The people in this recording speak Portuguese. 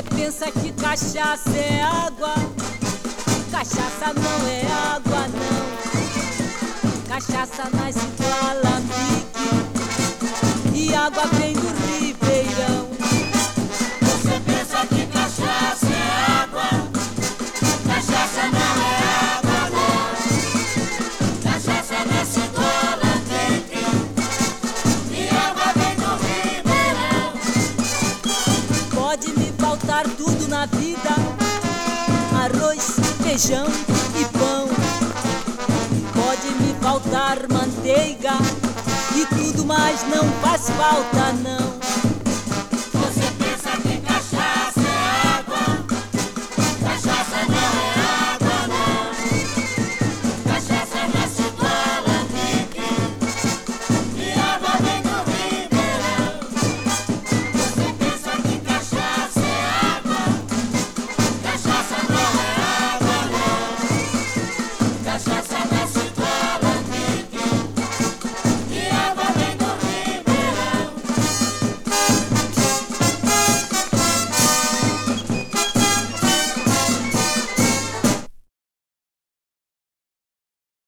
pensa que cachaça é água? Cachaça não é água, não. Cachaça nasce do alambique e água vem do ribeirão. Você pensa que cachaça é água? Cachaça não é água, não. Cachaça nasce do alambique e água vem do ribeirão. Pode me faltar tudo na vida: arroz, feijão e pão. Pode me faltar manteiga e tudo mais não faz falta, não.